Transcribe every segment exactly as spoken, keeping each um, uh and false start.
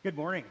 Good morning.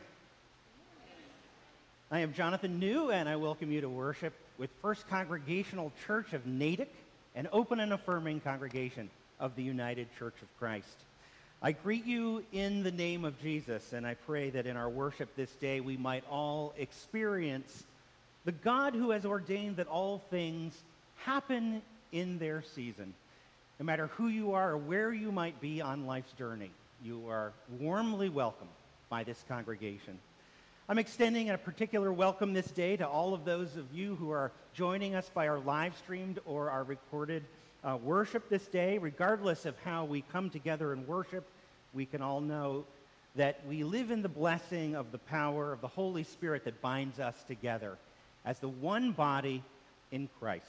I am Jonathan New, and I welcome you to worship with First Congregational Church of Natick, an open and affirming congregation of the United Church of Christ. I greet you in the name of Jesus, and I pray that in our worship this day we might all experience the God who has ordained that all things happen in their season. No matter who you are or where you might be on life's journey, you are warmly welcome by this congregation. I'm extending a particular welcome this day to all of those of you who are joining us by our live streamed or our recorded uh, worship this day. Regardless of how we come together and worship, we can all know that we live in the blessing of the power of the Holy Spirit that binds us together as the one body in Christ.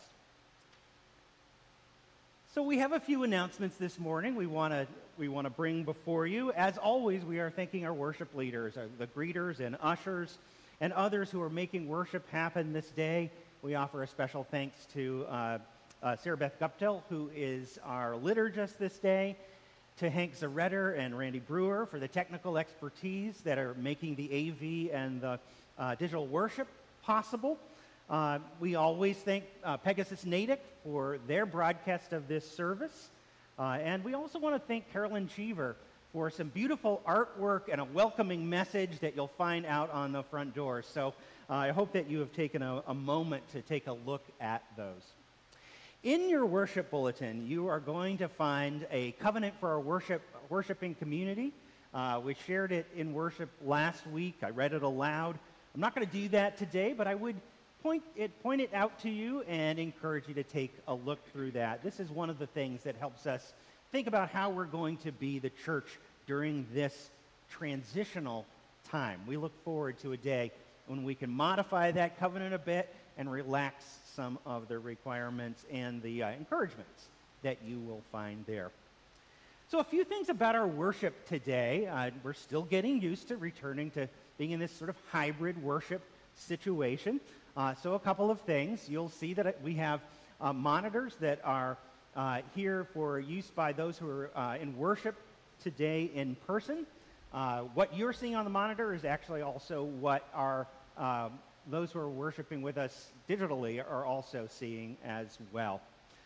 So we have a few announcements this morning we want to we want to bring before you. As always, we are thanking our worship leaders, our, the greeters and ushers, and others who are making worship happen this day. We offer a special thanks to uh, uh, Sarah Beth Guptill, who is our liturgist this day, to Hank Zaretter and Randy Brewer for the technical expertise that are making the A V and the uh, digital worship possible. Uh, we always thank uh, Pegasus Natick for their broadcast of this service. Uh, and we also want to thank Carolyn Cheever for some beautiful artwork and a welcoming message that you'll find out on the front door. So uh, I hope that you have taken a, a moment to take a look at those. In your worship bulletin, you are going to find a covenant for our worship worshiping community. Uh, we shared it in worship last week. I read it aloud. I'm not going to do that today, but I would Point it, point it out to you and encourage you to take a look through that. This is one of the things that helps us think about how we're going to be the church during this transitional time. We look forward to a day when we can modify that covenant a bit and relax some of the requirements and the uh, encouragements that you will find there. So a few things about our worship today. Uh, we're still getting used to returning to being in this sort of hybrid worship situation. Uh, so a couple of things. You'll see that we have uh, monitors that are uh, here for use by those who are uh, in worship today in person. Uh, what you're seeing on the monitor is actually also what our um, those who are worshiping with us digitally are also seeing as well.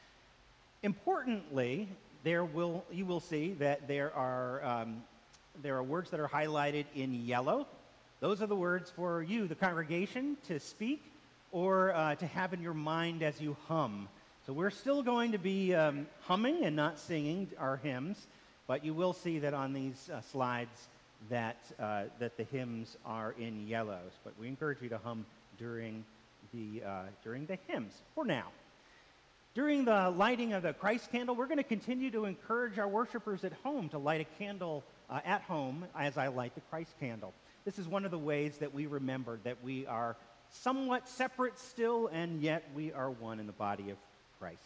Importantly, there will you will see that there are um, there are words that are highlighted in yellow. Those are the words for you, the congregation, to speak or uh, to have in your mind as you hum. So we're still going to be um, humming and not singing our hymns, but you will see that on these uh, slides that uh, that the hymns are in yellows. But we encourage you to hum during the uh, during the hymns for now. During the lighting of the Christ candle, we're going to continue to encourage our worshipers at home to light a candle uh, at home as I light the Christ candle. This is one of the ways that we remember that we are somewhat separate still, and yet we are one in the body of Christ.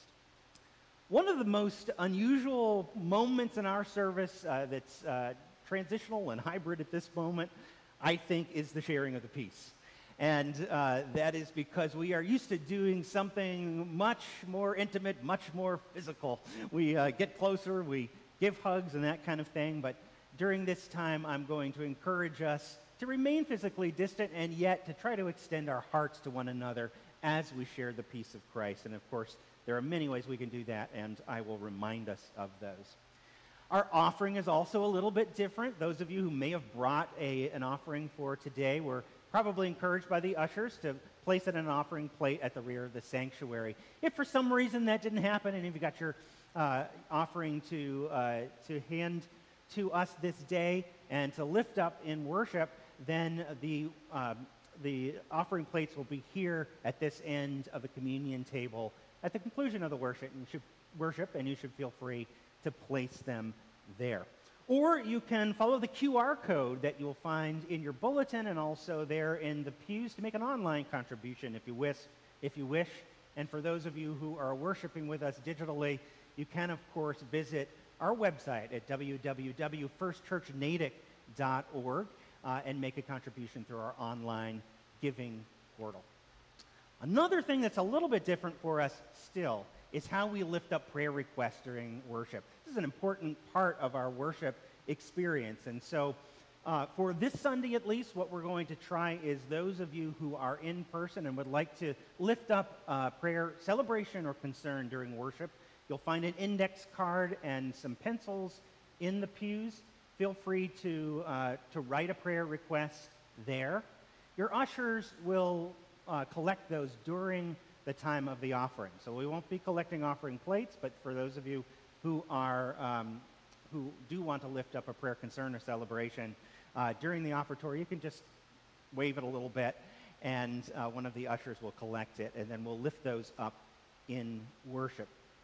One of the most unusual moments in our service uh, that's uh, transitional and hybrid at this moment, I think, is the sharing of the peace. And uh, that is because we are used to doing something much more intimate, much more physical. We uh, get closer, we give hugs and that kind of thing, but during this time, I'm going to encourage us to remain physically distant and yet to try to extend our hearts to one another as we share the peace of Christ. And of course, there are many ways we can do that, and I will remind us of those. Our offering is also a little bit different. Those of you who may have brought a, an offering for today were probably encouraged by the ushers to place it in an offering plate at the rear of the sanctuary. If for some reason that didn't happen, and if you got your uh, offering to, uh, to hand to us this day and to lift up in worship, then the um, the offering plates will be here at this end of the communion table at the conclusion of the worship. And you should worship, and you should feel free to place them there. Or you can follow the Q R code that you'll find in your bulletin and also there in the pews to make an online contribution if you wish. If you wish. And for those of you who are worshiping with us digitally, you can, of course, visit our website at w w w dot first church natick dot org. Uh, and make a contribution through our online giving portal. Another thing that's a little bit different for us still is how we lift up prayer requests during worship. This is an important part of our worship experience. And so Uh, for this Sunday at least, what we're going to try is those of you who are in person and would like to lift up uh, prayer, celebration, or concern during worship, you'll find an index card and some pencils in the pews. Feel free to, uh, to write a prayer request there. Your ushers will uh, collect those during the time of the offering. So we won't be collecting offering plates, but for those of you who are um, who do want to lift up a prayer, concern, or celebration, uh, during the offertory, you can just wave it a little bit, and uh, one of the ushers will collect it, and then we'll lift those up in worship.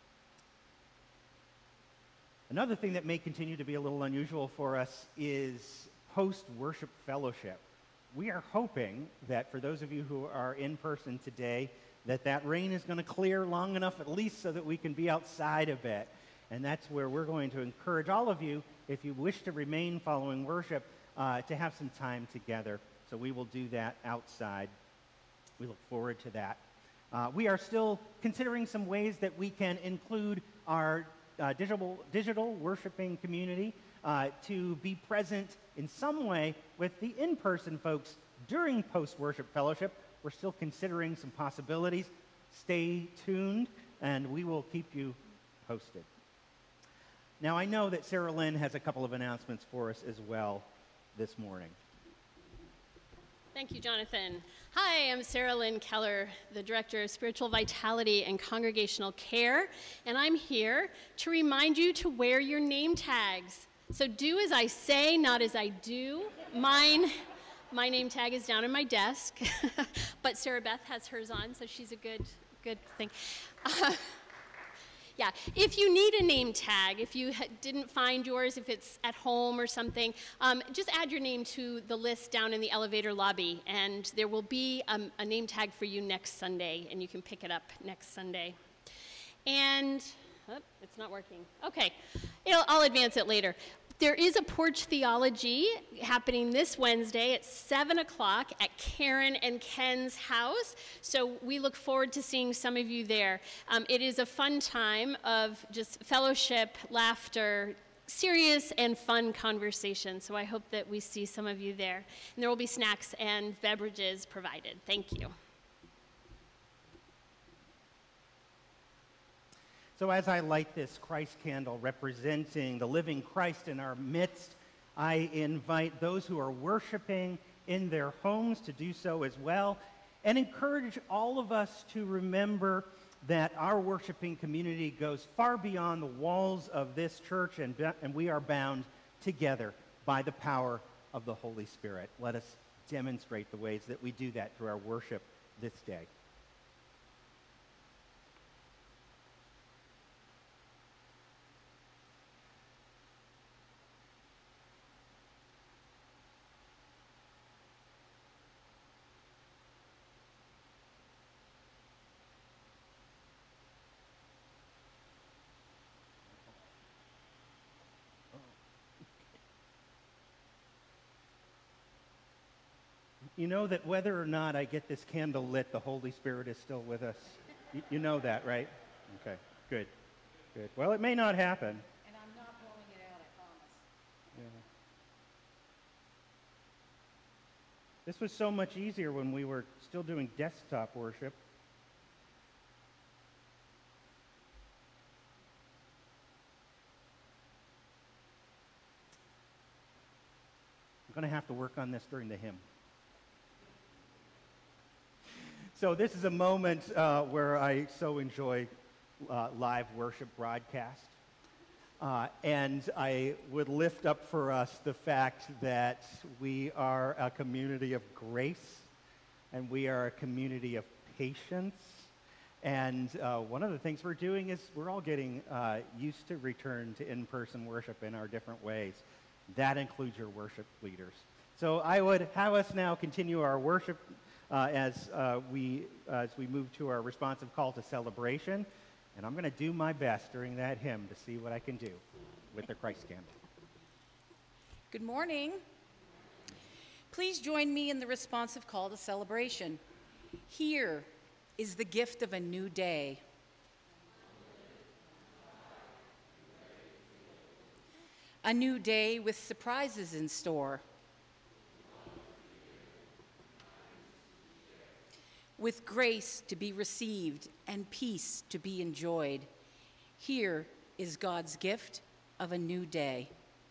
Another thing that may continue to be a little unusual for us is post-worship fellowship. We are hoping that for those of you who are in person today, that that rain is going to clear long enough at least so that we can be outside a bit. And that's where we're going to encourage all of you, if you wish to remain following worship, uh, to have some time together. So we will do that outside. We look forward to that. Uh, we are still considering some ways that we can include our uh, digital, digital worshiping community uh, to be present in some way with the in-person folks during post-worship fellowship. We're still considering some possibilities. Stay tuned, and we will keep you posted. Now, I know that Sarah Lynn has a couple of announcements for us as well this morning. Thank you, Jonathan. Hi, I'm Sarah Lynn Keller, the Director of Spiritual Vitality and Congregational Care, and I'm here to remind you to wear your name tags. So do as I say, not as I do. Mine, my name tag is down on my desk, but Sarah Beth has hers on, so she's a good, good thing. Uh, Yeah, if you need a name tag, if you ha- didn't find yours, if it's at home or something, um, just add your name to the list down in the elevator lobby, and there will be um, a name tag for you next Sunday, and you can pick it up next Sunday. And, oh, it's not working. Okay, It'll, I'll advance it later. There is a Porch Theology happening this Wednesday at seven o'clock at Karen and Ken's house, so we look forward to seeing some of you there. Um, it is a fun time of just fellowship, laughter, serious and fun conversation, so I hope that we see some of you there. And there will be snacks and beverages provided. Thank you. So as I light this Christ candle representing the living Christ in our midst, I invite those who are worshiping in their homes to do so as well, and encourage all of us to remember that our worshiping community goes far beyond the walls of this church, and, and we are bound together by the power of the Holy Spirit. Let us demonstrate the ways that we do that through our worship this day. You know that whether or not I get this candle lit, the Holy Spirit is still with us. You, you know that, right? Okay, good, good. Well, it may not happen. And I'm not blowing it out, I promise. Yeah. This was so much easier when we were still doing desktop worship. I'm going to have to work on this during the hymn. So this is a moment uh, where I so enjoy uh, live worship broadcast. Uh, and I would lift up for us the fact that we are a community of grace, and we are a community of patience. And uh, one of the things we're doing is we're all getting uh, used to return to in-person worship in our different ways. That includes your worship leaders. So I would have us now continue our worship Uh, as uh, we uh, as we move to our responsive call to celebration, and I'm going to do my best during that hymn to see what I can do with the Christ candle. Good morning. Please join me in the responsive call to celebration. Here is the gift of a new day. A new day with surprises in store. with grace to be received and peace to be enjoyed. Here is God's gift of a new day.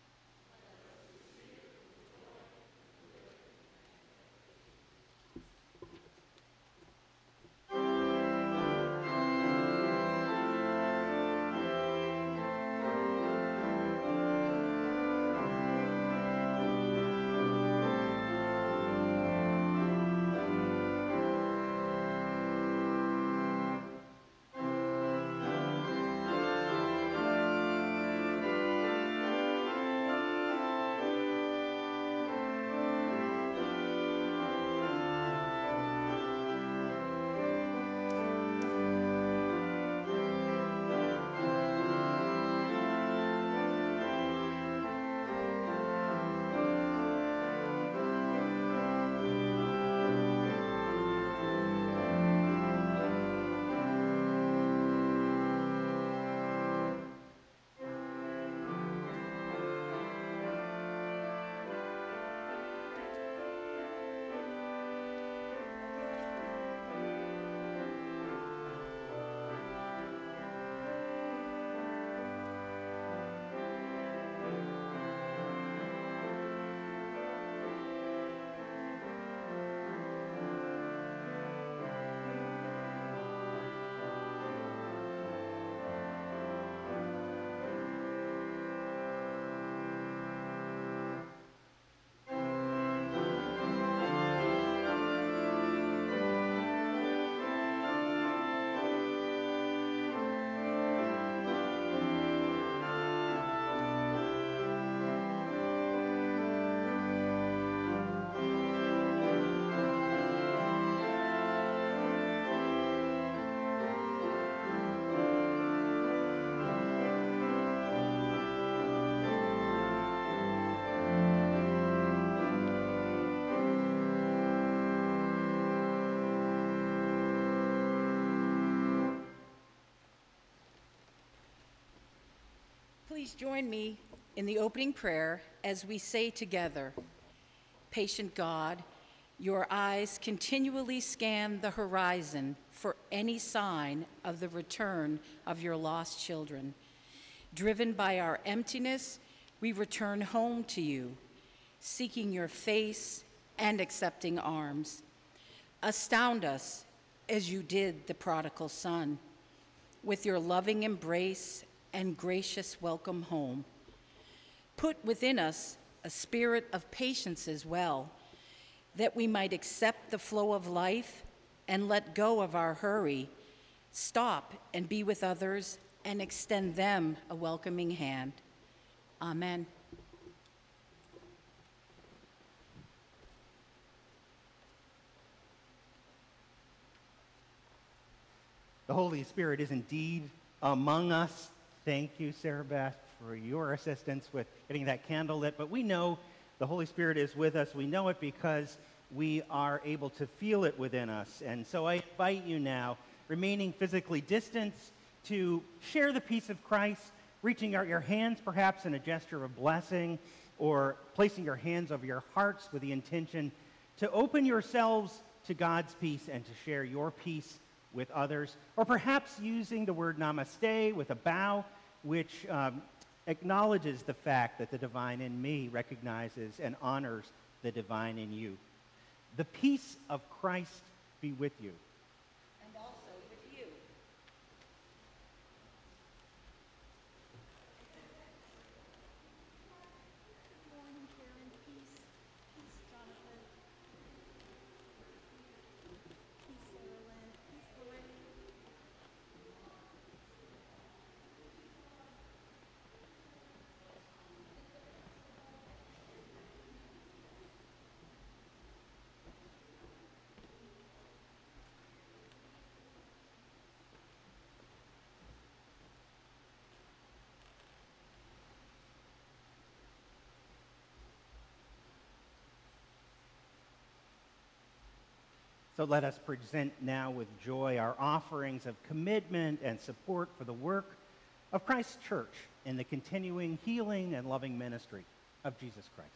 Please join me in the opening prayer as we say together, Patient God, your eyes continually scan the horizon for any sign of the return of your lost children. Driven by our emptiness, we return home to you, seeking your face and accepting arms. Astound us as you did the prodigal son, with your loving embrace and gracious welcome home. Put within us a spirit of patience as well, that we might accept the flow of life and let go of our hurry, stop and be with others and extend them a welcoming hand. Amen. The Holy Spirit is indeed among us. Thank you, Sarah Beth, for your assistance with getting that candle lit. But we know the Holy Spirit is with us. We know it because we are able to feel it within us. And so I invite you now, remaining physically distant, to share the peace of Christ, reaching out your hands perhaps in a gesture of blessing, or placing your hands over your hearts with the intention to open yourselves to God's peace and to share your peace with others, or perhaps using the word namaste with a bow, which um, acknowledges the fact that the divine in me recognizes and honors the divine in you. The peace of Christ be with you. And also with you. Good morning, Karen. Peace. Peace, Jonathan. Peace, Sarah Lynn. Peace, Lorraine. So let us present now with joy our offerings of commitment and support for the work of Christ's church in the continuing healing and loving ministry of Jesus Christ.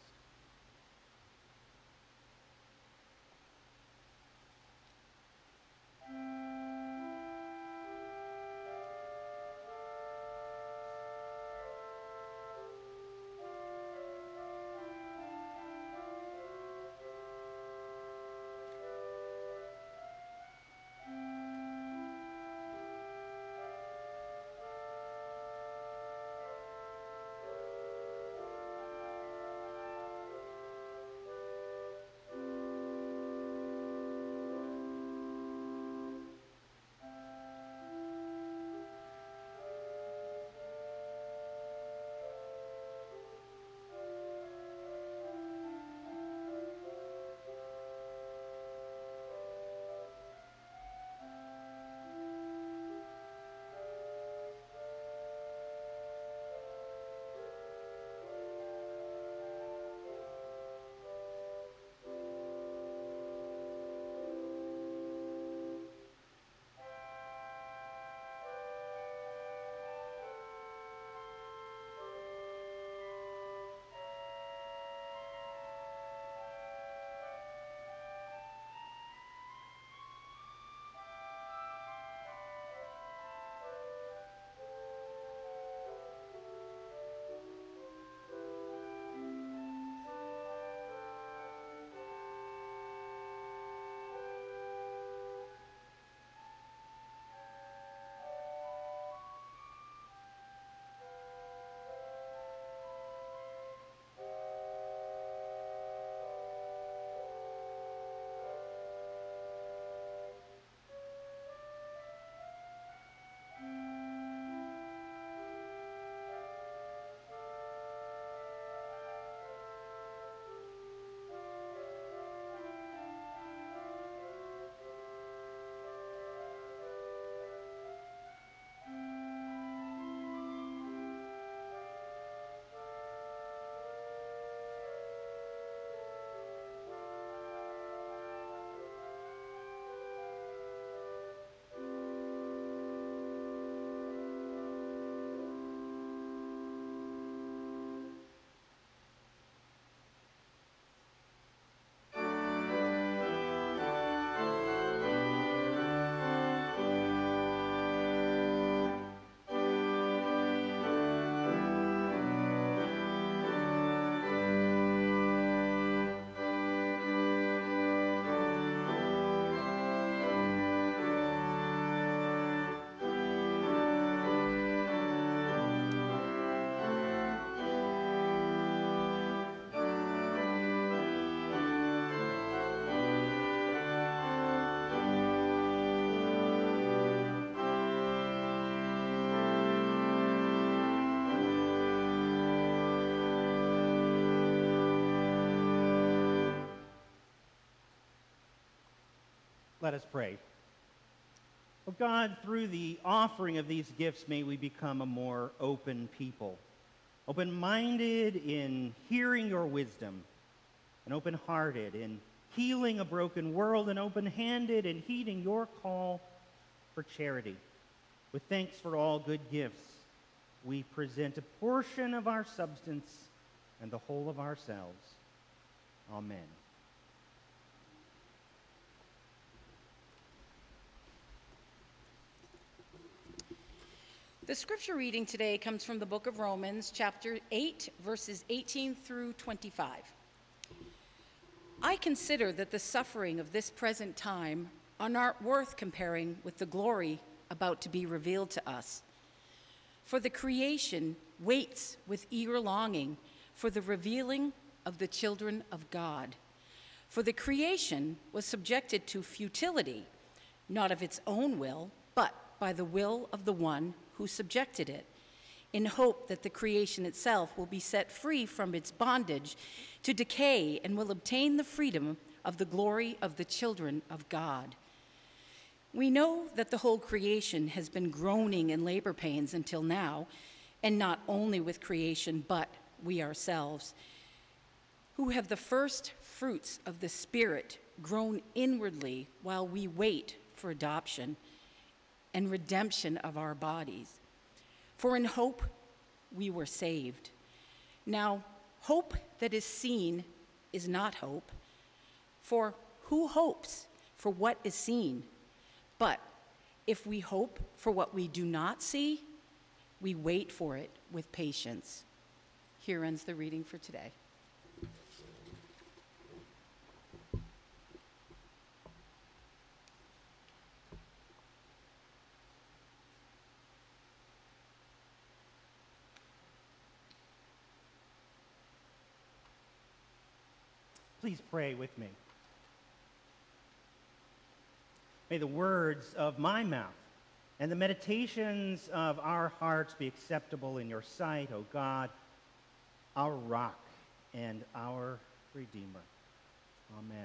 Let us pray. Oh God, through the offering of these gifts, may we become a more open people, open-minded in hearing your wisdom, and open-hearted in healing a broken world, and open-handed in heeding your call for charity. With thanks for all good gifts, we present a portion of our substance and the whole of ourselves. Amen. The scripture reading today comes from the book of Romans, chapter eight, verses eighteen through twenty-five. I consider that the suffering of this present time are not worth comparing with the glory about to be revealed to us. For the creation waits with eager longing for the revealing of the children of God. For the creation was subjected to futility, not of its own will, but by the will of the one who subjected it, in hope that the creation itself will be set free from its bondage to decay and will obtain the freedom of the glory of the children of God. We know that the whole creation has been groaning in labor pains until now, and not only with creation, but we ourselves, who have the first fruits of the Spirit, groan inwardly while we wait for adoption and redemption of our bodies. For in hope we were saved. Now, hope that is seen is not hope. For who hopes for what is seen? But if we hope for what we do not see, we wait for it with patience. Here ends the reading for today. Please pray with me. May the words of my mouth and the meditations of our hearts be acceptable in your sight, O God, our rock and our Redeemer. Amen.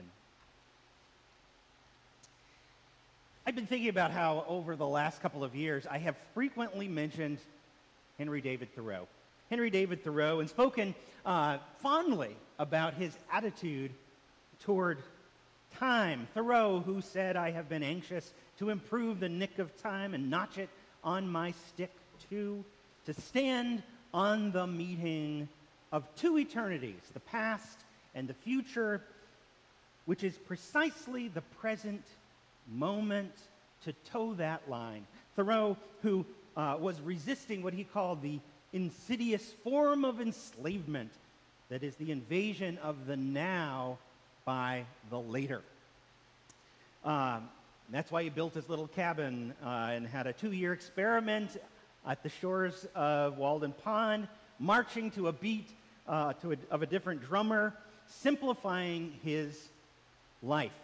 I've been thinking about how over the last couple of years I have frequently mentioned Henry David Thoreau. Henry David Thoreau, and spoken uh, fondly about his attitude toward time. Thoreau, who said, "I have been anxious to improve the nick of time and notch it on my stick too, to stand on the meeting of two eternities, the past and the future, which is precisely the present moment, to toe that line." Thoreau, who uh, was resisting what he called the insidious form of enslavement, that is the invasion of the now by the later. Um, that's why he built his little cabin uh, and had a two-year experiment at the shores of Walden Pond, marching to a beat uh, to a, of a different drummer, simplifying his life.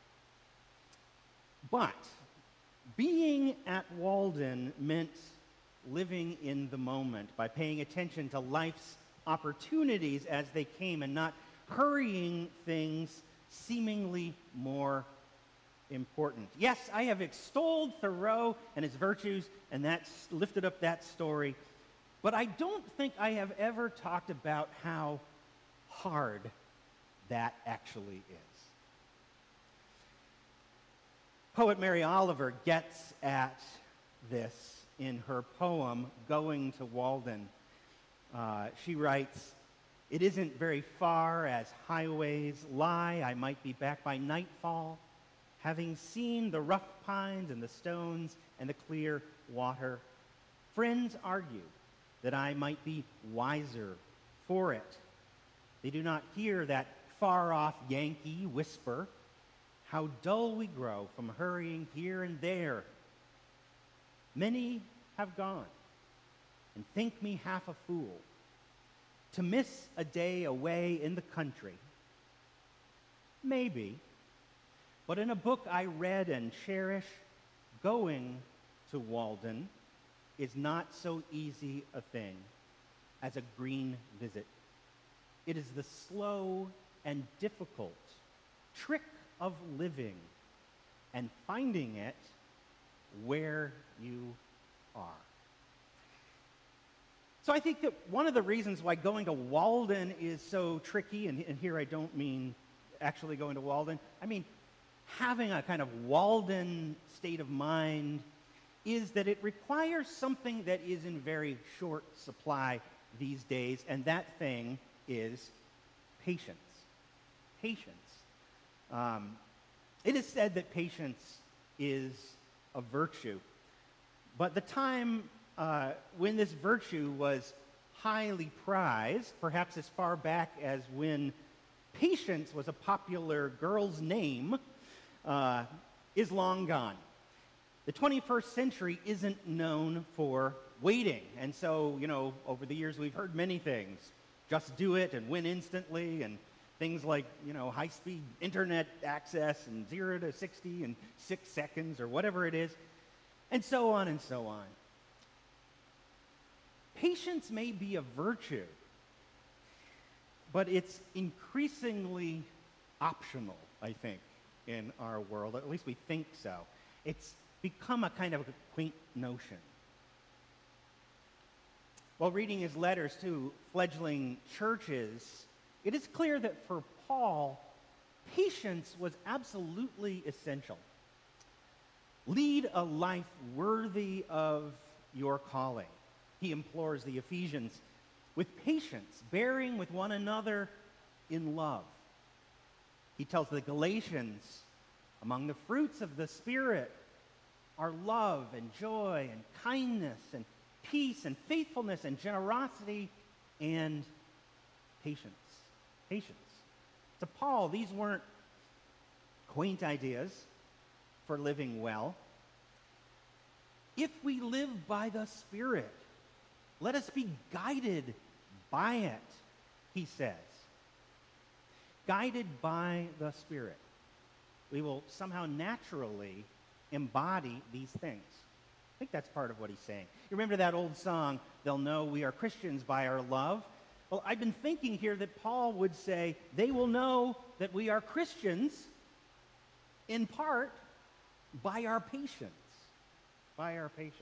But being at Walden meant living in the moment by paying attention to life's opportunities as they came and not hurrying things seemingly more important. Yes, I have extolled Thoreau and his virtues, and that's lifted up that story, but I don't think I have ever talked about how hard that actually is. Poet Mary Oliver gets at this in her poem, Going to Walden. Uh, she writes, "It isn't very far as highways lie. I might be back by nightfall, having seen the rough pines and the stones and the clear water. Friends argue that I might be wiser for it. They do not hear that far-off Yankee whisper, how dull we grow from hurrying here and there. Many have gone, and think me half a fool, to miss a day away in the country. Maybe, but in a book I read and cherish, going to Walden is not so easy a thing as a green visit. It is the slow and difficult trick of living and finding it where you are. So I think that one of the reasons why going to Walden is so tricky, and, and here I don't mean actually going to Walden, I mean having a kind of Walden state of mind, is that it requires something that is in very short supply these days, and that thing is patience. Patience. Um, it is said that patience is a virtue, but the time uh, when this virtue was highly prized, perhaps as far back as when Patience was a popular girl's name, uh, is long gone. The twenty-first century isn't known for waiting. And so, you know, over the years we've heard many things. Just do it and win instantly, and things like, you know, high-speed internet access and zero to sixty in six seconds or whatever it is, and so on and so on. Patience may be a virtue, but it's increasingly optional, I think, in our world. At least we think so. It's become a kind of a quaint notion. While reading his letters to fledgling churches, it is clear that for Paul, patience was absolutely essential. Lead a life worthy of your calling, he implores the Ephesians, with patience, bearing with one another in love. He tells the Galatians, among the fruits of the Spirit are love and joy and kindness and peace and faithfulness and generosity and patience. Patience. To Paul, these weren't quaint ideas for living well. If we live by the Spirit, let us be guided by it, he says. Guided by the Spirit. We will somehow naturally embody these things. I think that's part of what he's saying. You remember that old song, "They'll know we are Christians by our love"? Well, I've been thinking here that Paul would say, they will know that we are Christians in part by our patience. By our patience.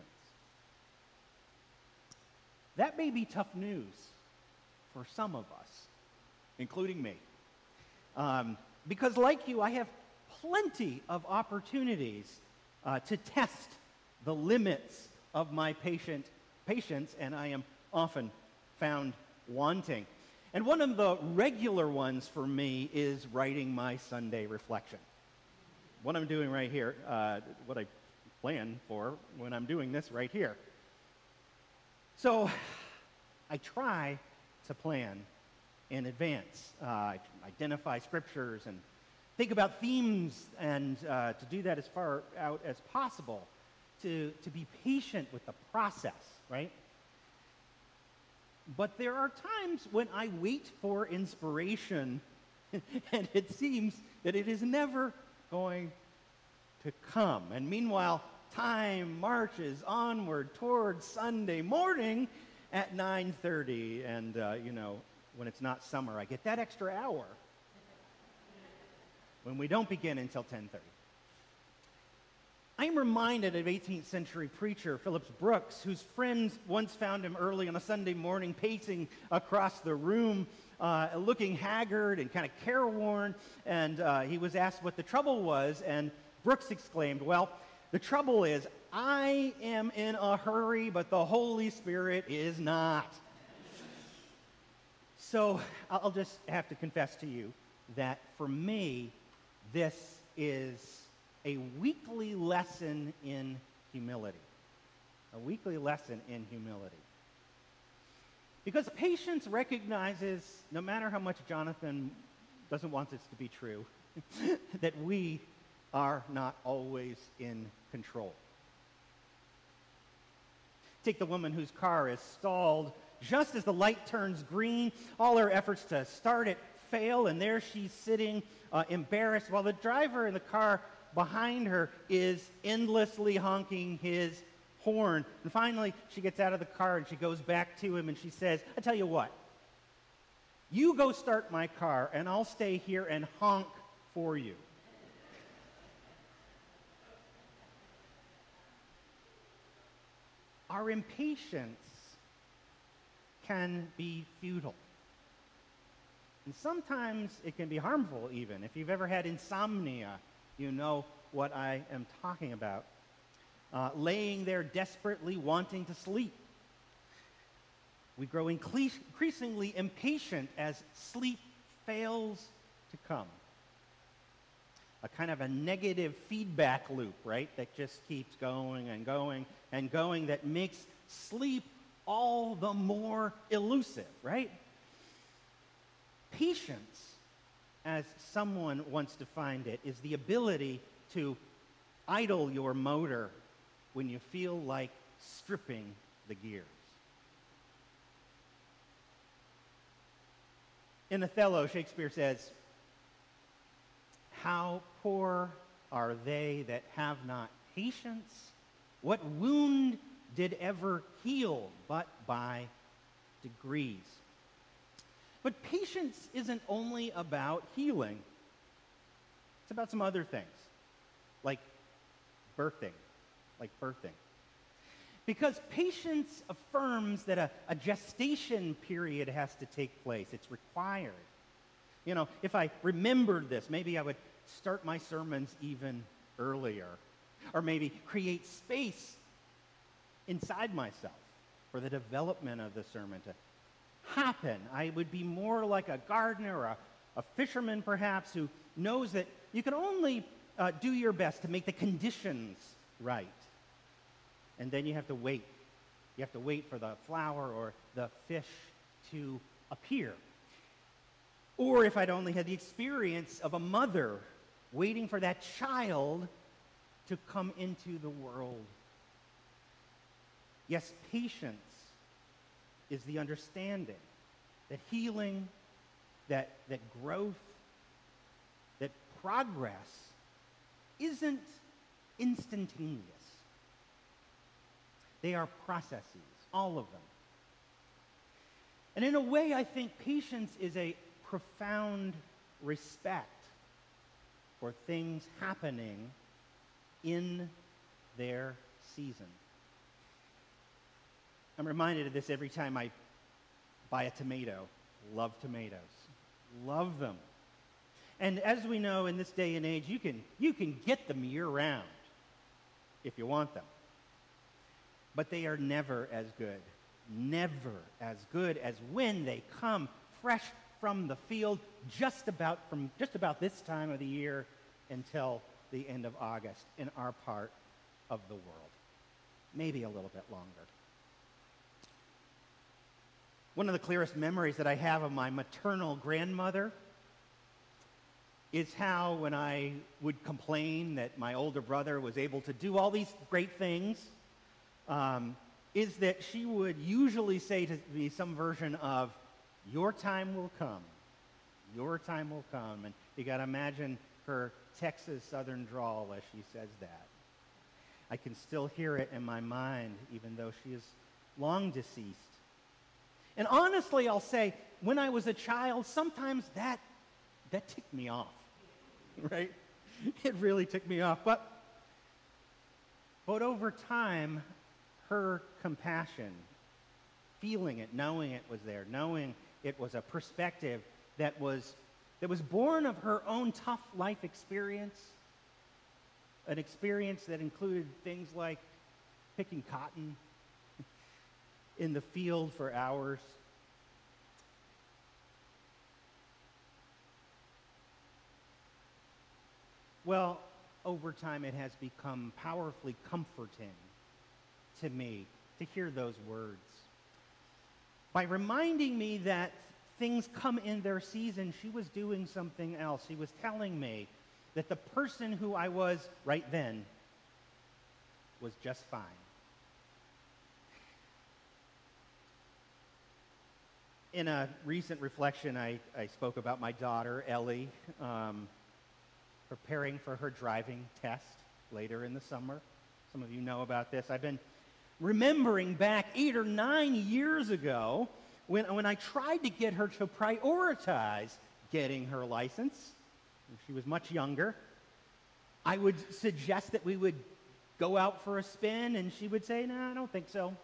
That may be tough news for some of us, including me. Um, because like you, I have plenty of opportunities uh, to test the limits of my patient patience, and I am often found wanting. And one of the regular ones for me is writing my Sunday reflection. What I'm doing right here, uh, what I plan for when I'm doing this right here. So I try to plan in advance, uh, identify scriptures and think about themes, and uh, to do that as far out as possible, to, to be patient with the process, right? But there are times when I wait for inspiration and it seems that it is never going to come. And meanwhile, time marches onward towards Sunday morning at nine thirty, and uh, you know, when it's not summer, I get that extra hour when we don't begin until ten thirty. I'm reminded of eighteenth century preacher Phillips Brooks, whose friends once found him early on a Sunday morning pacing across the room, uh, looking haggard and kind of careworn, and uh, he was asked what the trouble was, and Brooks exclaimed, "Well, the trouble is I am in a hurry, but the Holy Spirit is not." So I'll just have to confess to you that for me, this is a weekly lesson in humility. A weekly lesson in humility. Because patience recognizes, no matter how much Jonathan doesn't want this to be true, that we are not always in control. Take the woman whose car is stalled just as the light turns green. All her efforts to start it fail, and there she's sitting uh, embarrassed while the driver in the car behind her is endlessly honking his horn. And finally, she gets out of the car and she goes back to him and she says, "I tell you what, you go start my car and I'll stay here and honk for you." our impatience can be futile. And sometimes it can be harmful even. If you've ever had insomnia, you know what I am talking about. Uh, laying there desperately wanting to sleep. We grow incre- increasingly impatient as sleep fails to come. A kind of a negative feedback loop, right? That just keeps going and going and going, that makes sleep all the more elusive, right? Patience, as someone once defined it, is the ability to idle your motor when you feel like stripping the gears. In Othello, Shakespeare says, "How poor are they that have not patience? What wound did ever heal but by degrees?" But patience isn't only about healing. It's about some other things, like birthing, like birthing. Because patience affirms that a, a gestation period has to take place. It's required. You know, if I remembered this, maybe I would start my sermons even earlier. Or maybe create space inside myself for the development of the sermon to happen. I would be more like a gardener or a, a fisherman, perhaps, who knows that you can only uh, do your best to make the conditions right. And then you have to wait. You have to wait for the flower or the fish to appear. Or if I'd only had the experience of a mother waiting for that child to come into the world. Yes, patience is the understanding that healing, that, that growth, that progress isn't instantaneous. They are processes, all of them. And in a way, I think patience is a profound respect for things happening in their season. I'm reminded of this every time I buy a tomato. Love tomatoes. Love them. And as we know in this day and age, you can, you can get them year-round if you want them. But they are never as good, never as good as when they come fresh from the field just about from just about this time of the year until the end of August in our part of the world. Maybe a little bit longer. One of the clearest memories that I have of my maternal grandmother is how when I would complain that my older brother was able to do all these great things, um, is that she would usually say to me some version of, "Your time will come. Your time will come." And you got to imagine her Texas Southern drawl as she says that. I can still hear it in my mind, even though she is long deceased. And honestly, I'll say, when I was a child, sometimes that, that ticked me off, right? It really ticked me off. But, but over time, her compassion, feeling it, knowing it was there, knowing it was a perspective that was, that was born of her own tough life experience, an experience that included things like picking cotton in the field for hours. Well, over time it has become powerfully comforting to me to hear those words. By reminding me that things come in their season, she was doing something else. She was telling me that the person who I was right then was just fine. In a recent reflection, I, I spoke about my daughter, Ellie, um, preparing for her driving test later in the summer. Some of you know about this. I've been remembering back eight or nine years ago when, when I tried to get her to prioritize getting her license. When she was much younger. I would suggest that we would go out for a spin, and she would say, "No, I don't think so."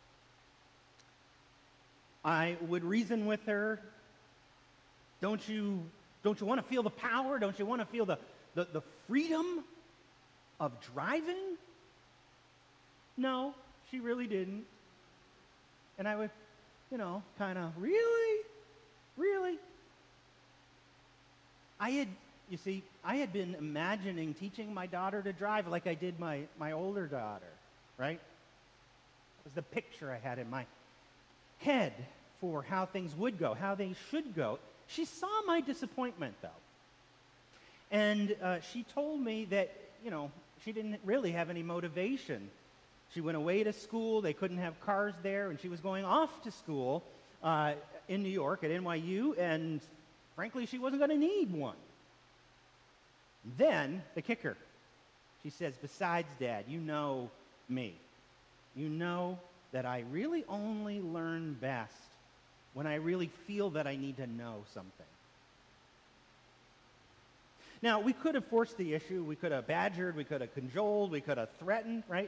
I would reason with her, don't you, don't you want to feel the power? Don't you want to feel the, the, the freedom of driving? No, she really didn't. And I would, you know, kind of, really? Really? I had, you see, I had been imagining teaching my daughter to drive like I did my, my older daughter, right? It was the picture I had in my head for how things would go, how they should go. She saw my disappointment, though. And uh, she told me that, you know, she didn't really have any motivation. She went away to school. They couldn't have cars there, and she was going off to school uh, in New York at N Y U, and frankly, she wasn't going to need one. Then, the kicker. She says, "Besides, Dad, you know me. You know that I really only learn best when I really feel that I need to know something." Now, we could have forced the issue. We could have badgered. We could have cajoled. We could have threatened, right?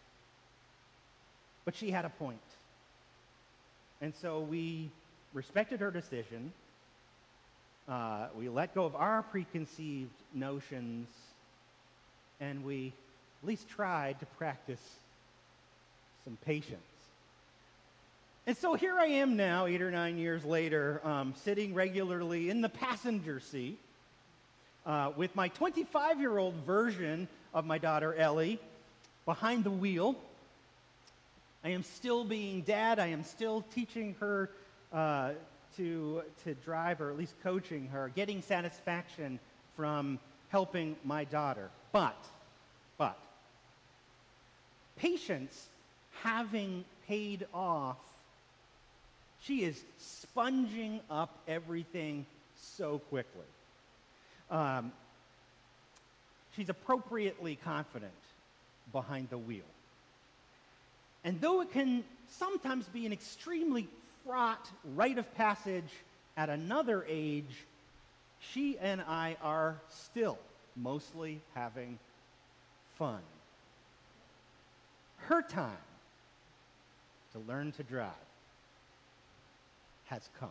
But she had a point. And so we respected her decision. Uh, we let go of our preconceived notions, and we at least tried to practice some patience. And so here I am now, eight or nine years later, um, sitting regularly in the passenger seat uh, with my twenty-five-year-old version of my daughter Ellie behind the wheel. I am still being dad. I am still teaching her uh, to, to drive, or at least coaching her, getting satisfaction from helping my daughter. But, but, patience having paid off, she is sponging up everything so quickly. Um, she's appropriately confident behind the wheel. And though it can sometimes be an extremely fraught rite of passage at another age, she and I are still mostly having fun. Her time to learn to drive has come.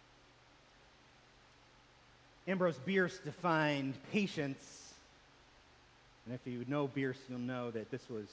Ambrose Bierce defined patience, and if you know Bierce, you'll know that this was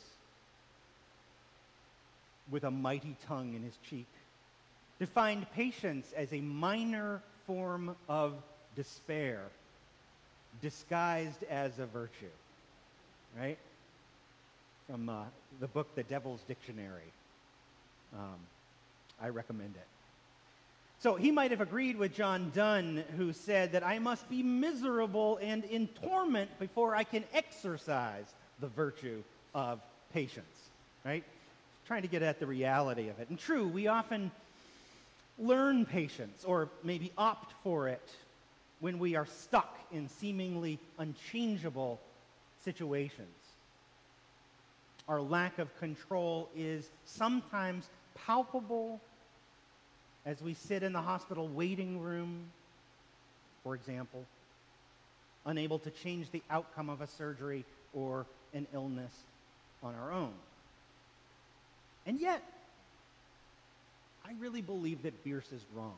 with a mighty tongue in his cheek, defined patience as a minor form of despair disguised as a virtue, right? From uh, the book, The Devil's Dictionary. Um, I recommend it. So he might have agreed with John Donne, who said that I must be miserable and in torment before I can exercise the virtue of patience, right? Trying to get at the reality of it. And true, we often learn patience, or maybe opt for it, when we are stuck in seemingly unchangeable situations. Our lack of control is sometimes palpable as we sit in the hospital waiting room, for example, unable to change the outcome of a surgery or an illness on our own. And yet, I really believe that Bierce is wrong.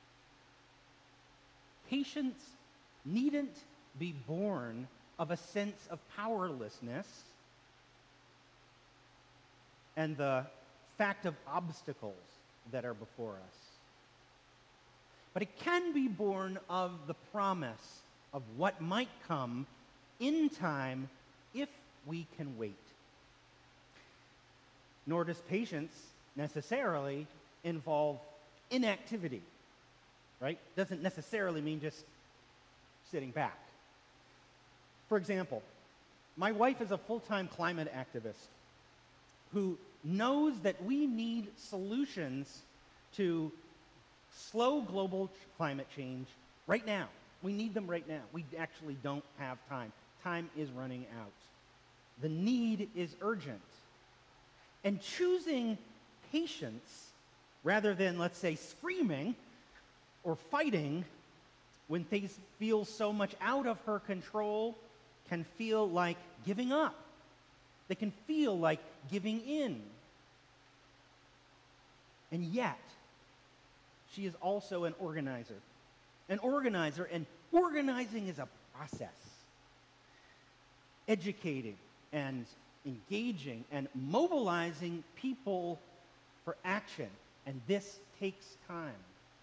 Patience needn't be born of a sense of powerlessness and the fact of obstacles that are before us. But it can be born of the promise of what might come in time if we can wait. Nor does patience necessarily involve inactivity, right? Doesn't necessarily mean just sitting back. For example, my wife is a full-time climate activist who knows that we need solutions to slow global climate change right now. We need them right now. We actually don't have time. Time is running out. The need is urgent. And choosing patience rather than, let's say, screaming or fighting when things feel so much out of her control can feel like giving up. that can feel like giving in. And yet, she is also an organizer. An organizer, and organizing is a process. Educating and engaging and mobilizing people for action. And this takes time.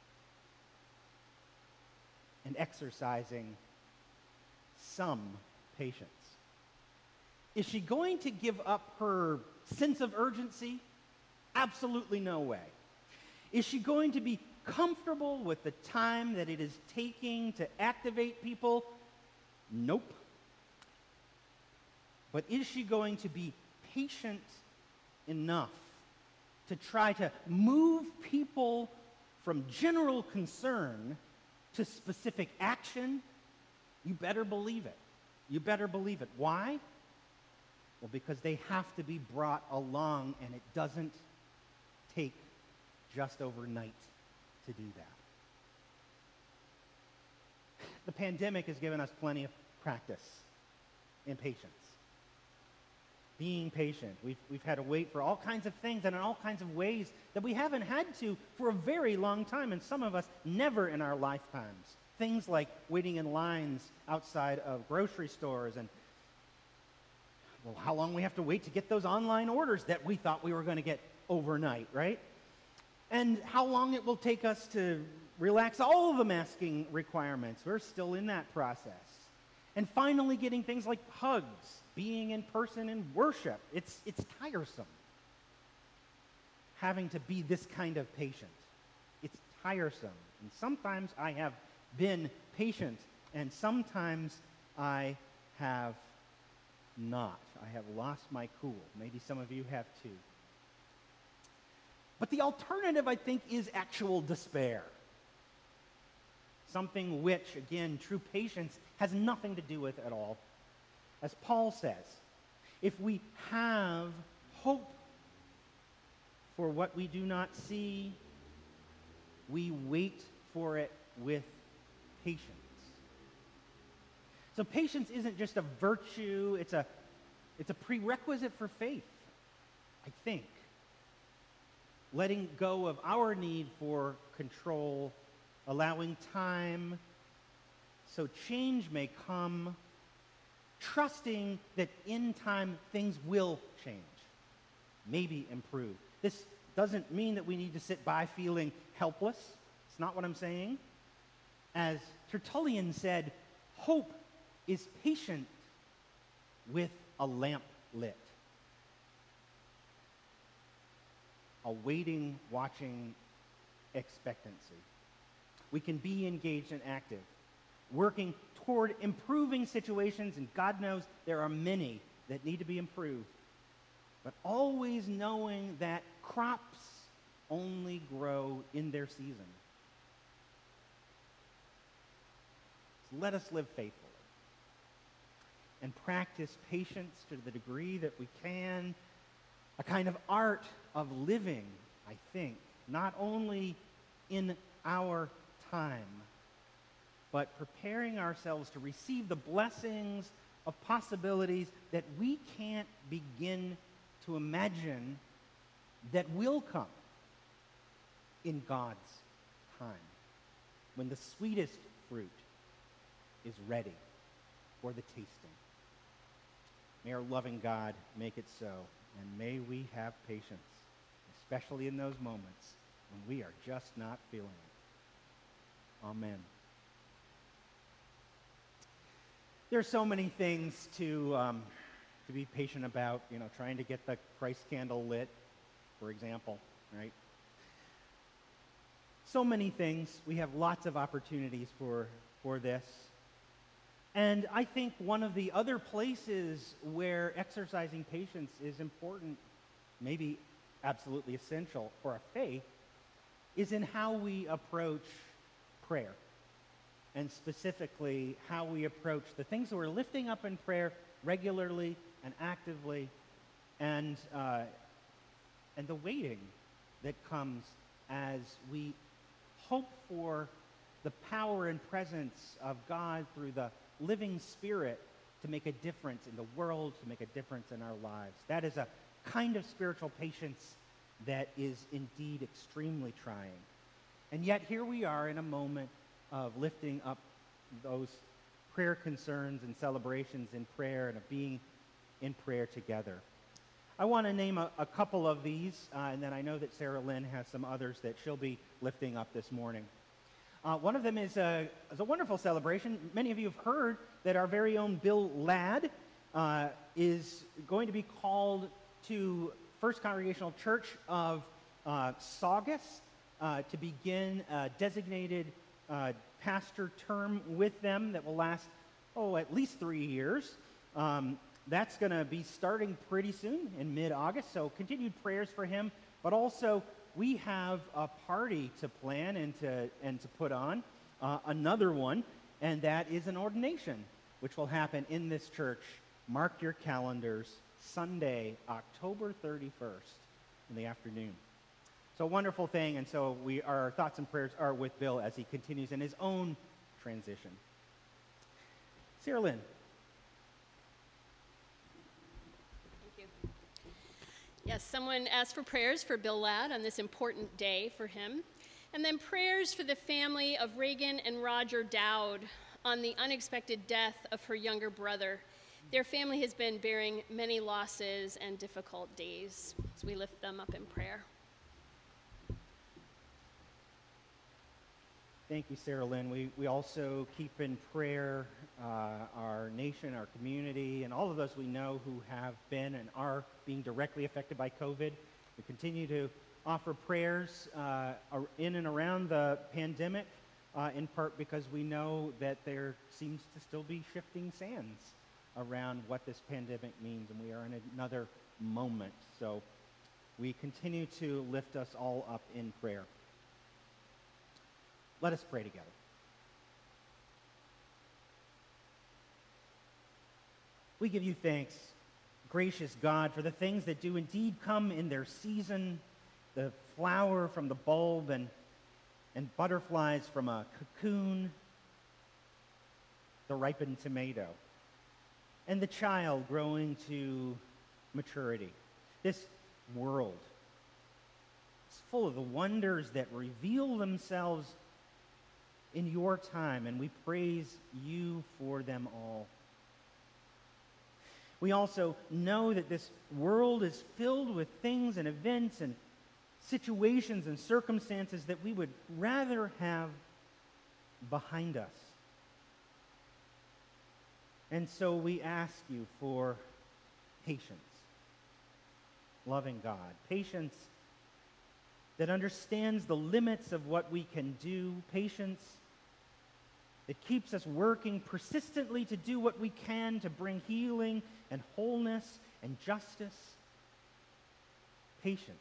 And exercising some patience. Is she going to give up her sense of urgency? Absolutely no way. Is she going to be comfortable with the time that it is taking to activate people? Nope. But is she going to be patient enough to try to move people from general concern to specific action? You better believe it. You better believe it. Why? Well, because they have to be brought along, and it doesn't take just overnight to do that. The pandemic has given us plenty of practice in patience. Being patient. We've, we've had to wait for all kinds of things and in all kinds of ways that we haven't had to for a very long time, and some of us never in our lifetimes. Things like waiting in lines outside of grocery stores, and well, how long we have to wait to get those online orders that we thought we were going to get overnight, right? And how long it will take us to relax all of the masking requirements. We're still in that process. And finally getting things like hugs, being in person in worship. It's, it's tiresome having to be this kind of patient. It's tiresome. And sometimes I have been patient, and sometimes I have not. I have lost my cool. Maybe some of you have too. But the alternative, I think, is actual despair. Something which, again, true patience has nothing to do with at all. As Paul says, if we have hope for what we do not see, we wait for it with patience. So patience isn't just a virtue, it's a, it's a prerequisite for faith, I think. Letting go of our need for control, allowing time so change may come, trusting that in time things will change, maybe improve. This doesn't mean that we need to sit by feeling helpless. It's not what I'm saying. As Tertullian said, hope is patient with a lamp lit. A waiting, watching expectancy. We can be engaged and active, working toward improving situations, and God knows there are many that need to be improved, but always knowing that crops only grow in their season. So let us live faithfully and practice patience to the degree that we can, a kind of art of living, I think, not only in our time, but preparing ourselves to receive the blessings of possibilities that we can't begin to imagine that will come in God's time, when the sweetest fruit is ready for the tasting. May our loving God make it so, and may we have patience, especially in those moments when we are just not feeling it. Amen. There are so many things to um, to be patient about, you know, trying to get the Christ candle lit, for example, right? So many things. We have lots of opportunities for, for this. And I think one of the other places where exercising patience is important, maybe absolutely essential for our faith, is in how we approach prayer. And specifically, how we approach the things that we're lifting up in prayer regularly and actively, and uh, and the waiting that comes as we hope for the power and presence of God through the living Spirit to make a difference in the world, to make a difference in our lives. That is a kind of spiritual patience that is indeed extremely trying. And yet here we are in a moment of lifting up those prayer concerns and celebrations in prayer and of being in prayer together. I want to name a, a couple of these, uh, and then I know that Sarah Lynn has some others that she'll be lifting up this morning. Uh, one of them is a, is a wonderful celebration. Many of you have heard that our very own Bill Ladd uh, is going to be called to First Congregational Church of uh, Saugus uh, to begin a designated uh, pastor term with them that will last, oh, at least three years. Um, that's going to be starting pretty soon in mid-August, so continued prayers for him. But also, we have a party to plan and to, and to put on, uh, another one, and that is an ordination, which will happen in this church. Mark your calendars, Sunday, October thirty-first in the afternoon. So a wonderful thing, and so we, our thoughts and prayers are with Bill as he continues in his own transition. Sarah Lynn. Thank you. Yes, someone asked for prayers for Bill Ladd on this important day for him. And then prayers for the family of Reagan and Roger Dowd on the unexpected death of her younger brother. Their family has been bearing many losses and difficult days, so we lift them up in prayer. Thank you, Sarah Lynn. We, we also keep in prayer uh, our nation, our community, and all of those we know who have been and are being directly affected by COVID. We continue to offer prayers uh, in and around the pandemic, uh, in part because we know that there seems to still be shifting sands around what this pandemic means, and we are in another moment. So we continue to lift us all up in prayer. Let us pray together. We give you thanks, gracious God, for the things that do indeed come in their season, the flower from the bulb and, and butterflies from a cocoon, the ripened tomato, and the child growing to maturity. This world is full of the wonders that reveal themselves in your time, and we praise you for them all. We also know that this world is filled with things and events and situations and circumstances that we would rather have behind us. And so we ask you for patience, loving God, patience that understands the limits of what we can do, patience that keeps us working persistently to do what we can to bring healing and wholeness and justice, patience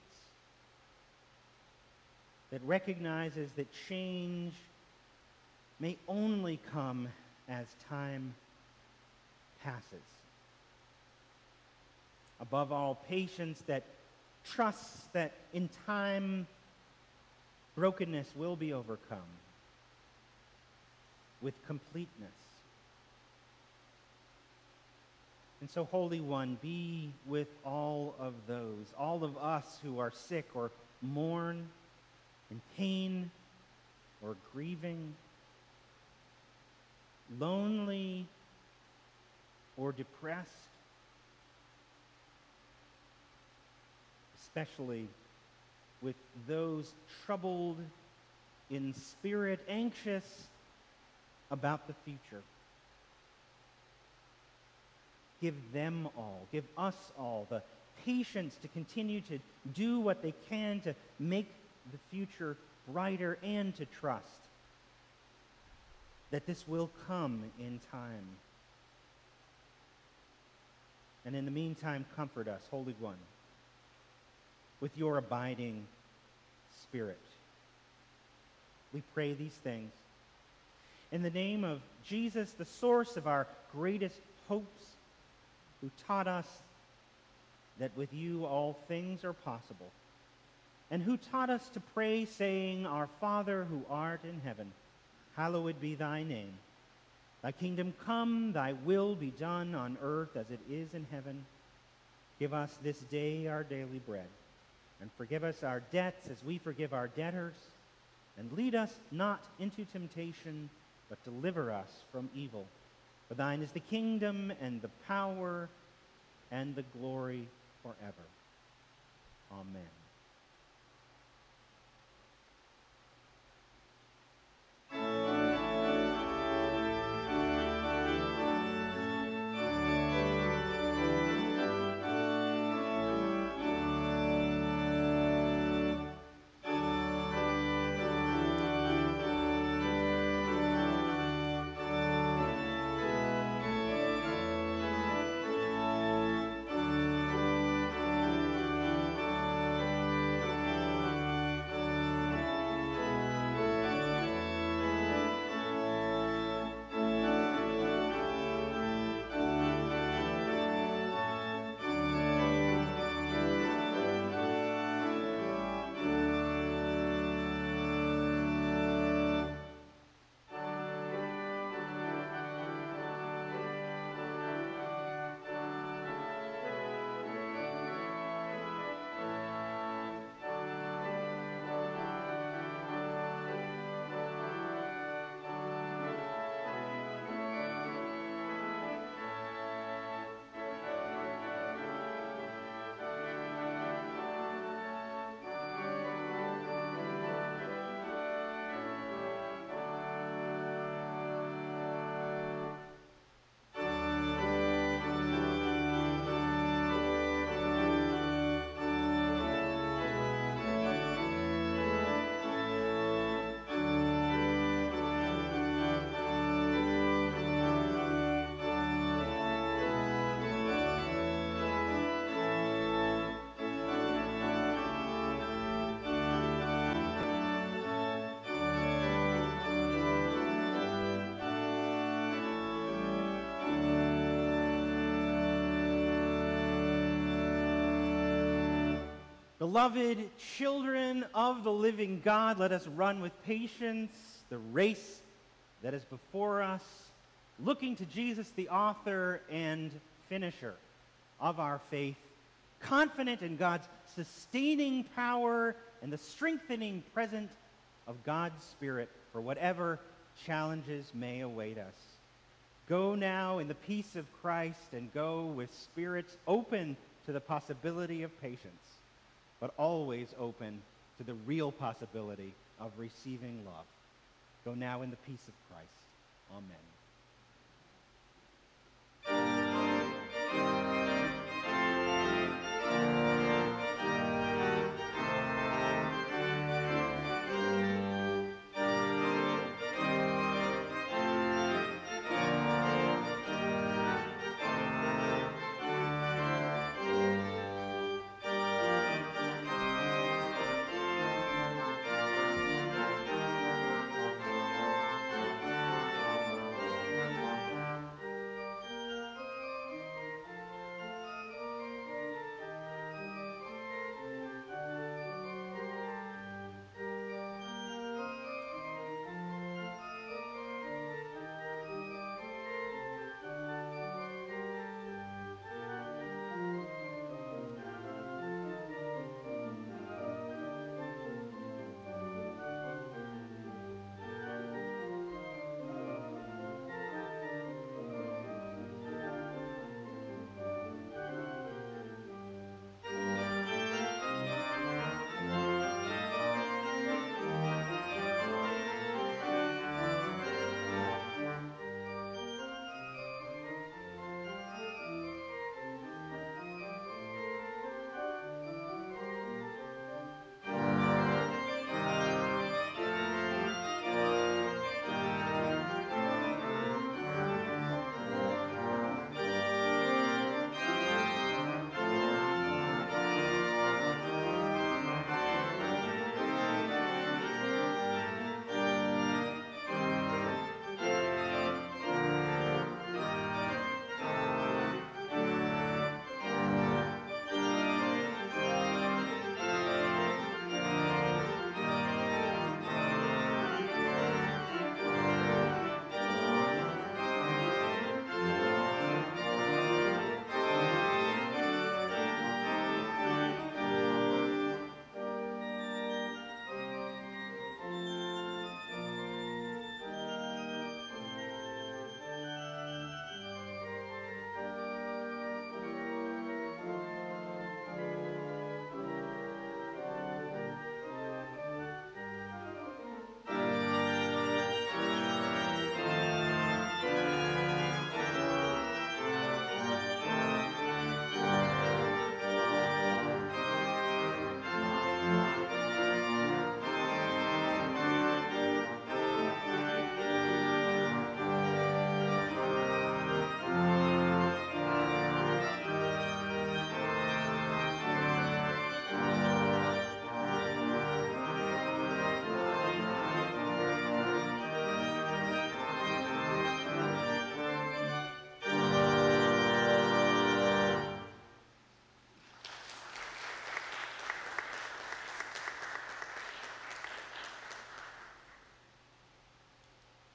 that recognizes that change may only come as time passes. Above all, patience that trusts that in time, brokenness will be overcome with completeness. And so, Holy One, be with all of those, all of us who are sick or mourn, in pain or grieving, lonely or depressed, especially with those troubled in spirit, anxious about the future. Give them all, give us all the patience to continue to do what they can to make the future brighter and to trust that this will come in time. And in the meantime, comfort us, Holy One, with your abiding Spirit. We pray these things in the name of Jesus, the source of our greatest hopes, who taught us that with you all things are possible, and who taught us to pray, saying, Our Father who art in heaven, hallowed be thy name. Thy kingdom come, thy will be done on earth as it is in heaven. Give us this day our daily bread, and forgive us our debts as we forgive our debtors. And lead us not into temptation, but deliver us from evil. For thine is the kingdom and the power and the glory forever. Amen. Beloved children of the living God, let us run with patience the race that is before us, looking to Jesus, the author and finisher of our faith, confident in God's sustaining power and the strengthening presence of God's Spirit for whatever challenges may await us. Go now in the peace of Christ and go with spirits open to the possibility of patience, but always open to the real possibility of receiving love. Go now in the peace of Christ. Amen.